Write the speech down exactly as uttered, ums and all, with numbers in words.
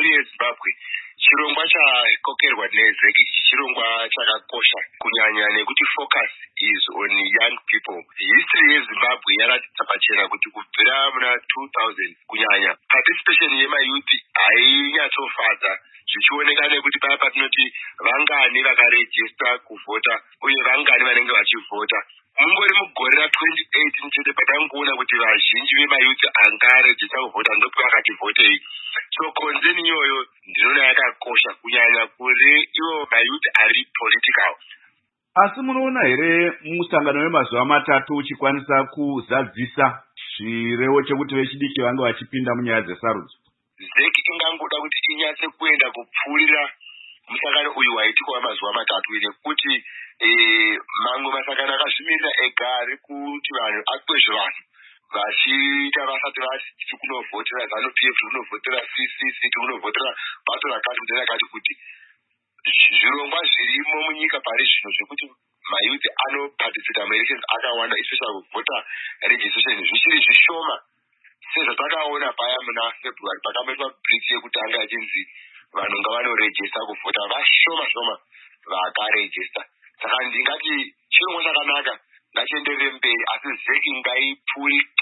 mhuri yeZimbabwe, chirongwa chakokerwa nezeki chirongwa chakakosha kunyanya nekuti focus is on young people. History yeZimbabwe yaratidza pachena kuti kubvira muna two thousand kunyanya participation yemayouth hainyatsofadza, zvichioneka nekuti paya patinoti vangani vakarejista kuvhota uye vangani vanenge vachivhota. Mungori mugore ra twenty eighteen chete patangoona kuti vazhinji vemayouth angarejista kuvhota ndokuti vakati vhotei. So concern iyoyo ndinoona yakakosha kunyanya kuri ivo mayouth ari political. Asi munoona here musangano wemazuva matatu uchikwanisa kuzadzisa zvirevo chekuti vechidiki vange vachipinda munyaya dzesarudzo? Zeki ingangoda kuti inyatse kuenda kupfuurira musangano uyu waitika wamazuva matatu ine kuti eh, mamwe masangano akazvimirira ega ari kuti vanhu akwezve vanhu vachiita vasati vati kunovhotera ZANU P F, kunovhotera C C C, kunovhotera bato rakati kuti rakati kuti zvirongwa zvirimo munyika pari zvino zvekuti mayouth anoparticipate muelections akawanda, especially kuvhota registration zvichiri zvishoma sezvatakaona paya muna February pakametwa blitz yekutanga achinzi vanhu ngavanorejista kuvhota vashoma shoma vakarejista. Saka ndingati chirongwa chakanaka ngachienderere mberi, asi zeki ngaipfuuri